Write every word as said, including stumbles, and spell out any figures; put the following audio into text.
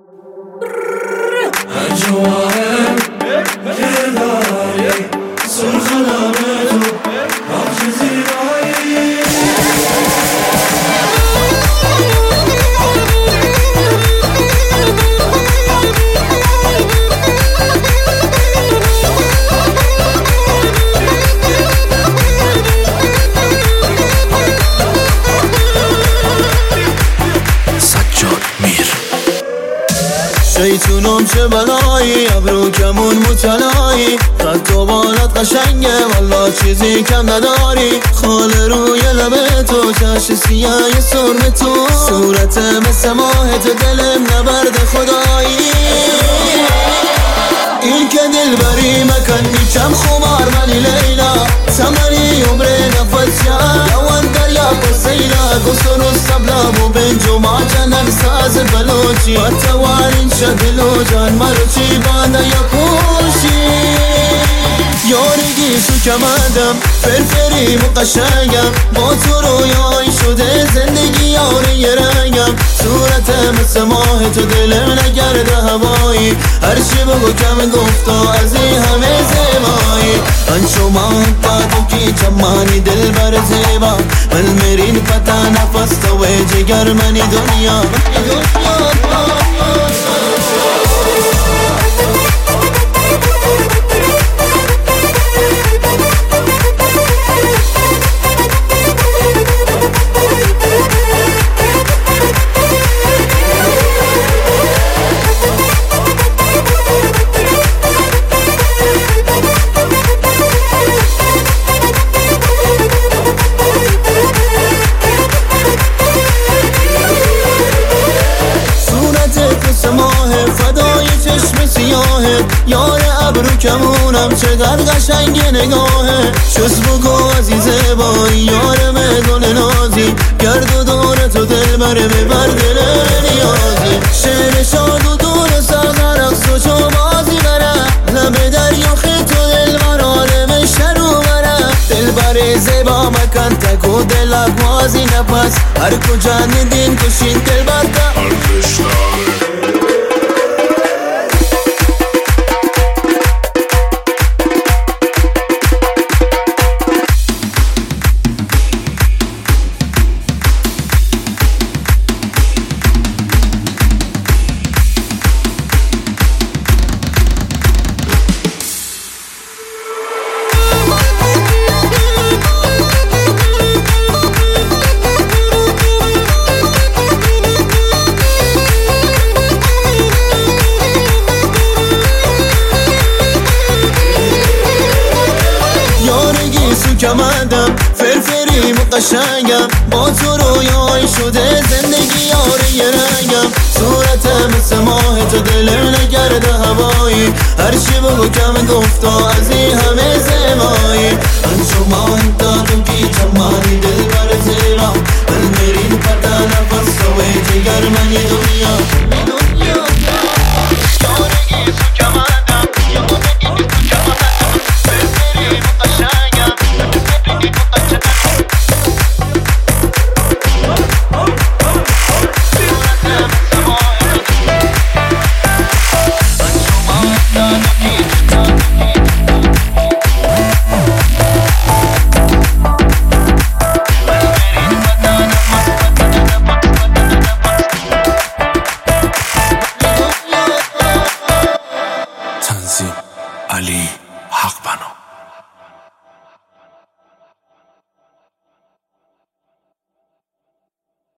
شیطونم چه بلایی، ابرو کمون متلایی، خط و بالات قشنگه والا چیزی کم نداری. خال روی لبه تو، چش سیاه سرم تو، صورت مثل ماه تو، دلم نبرد خدایی. این که دل بری مکن میچم خمار منی لیلا، سمری عمره نفس یا دوان دریا پسیلا، گسر و سبلا و بنجو ما جنن ساز بلوچی، بطوارین شدلو جان مرو چی بانده یا پوشی. یارگی تو کمندم فرفری مقشنگم، با تو رویای شده زندگی یاری رنگم، صورت مثل ماه تو دلم نگرده هوایی، هرچی بگو کم گفتا از این همه زیبایی. انشو ماه پاتو کی چمانی دل بر زیبا، ملمرین پتا نفس تو جگر منی دنیا. فدای چشم سیاهه، یار ابرو کمونم چقدر قشنگ نگاهه، شست بگو عزیزه بایی یارم گل نازی، گرد و دور تو دل بره ببر دل نیازی. شعر شاد و دور سرزر اقص و چو بازی بره، لب دریا خیط و دل بر عالم شرو بره، دل بر زیبا مکن تک و دل اقوازی نپس، هر کجا ندین کشین دل برده کمندم فرفری مقشنگم، با تو رویای شده زندگی یاری رنگم، صورت مثل ماه تو دلم نگرده هوایی، هرچی بگو کم گفتا از این همه زیبایی. انشو ماه دادم کی چمانی دل بر زیبا، ملمرین پتا نفس تو جگر منی دنیا. علی حق بنا.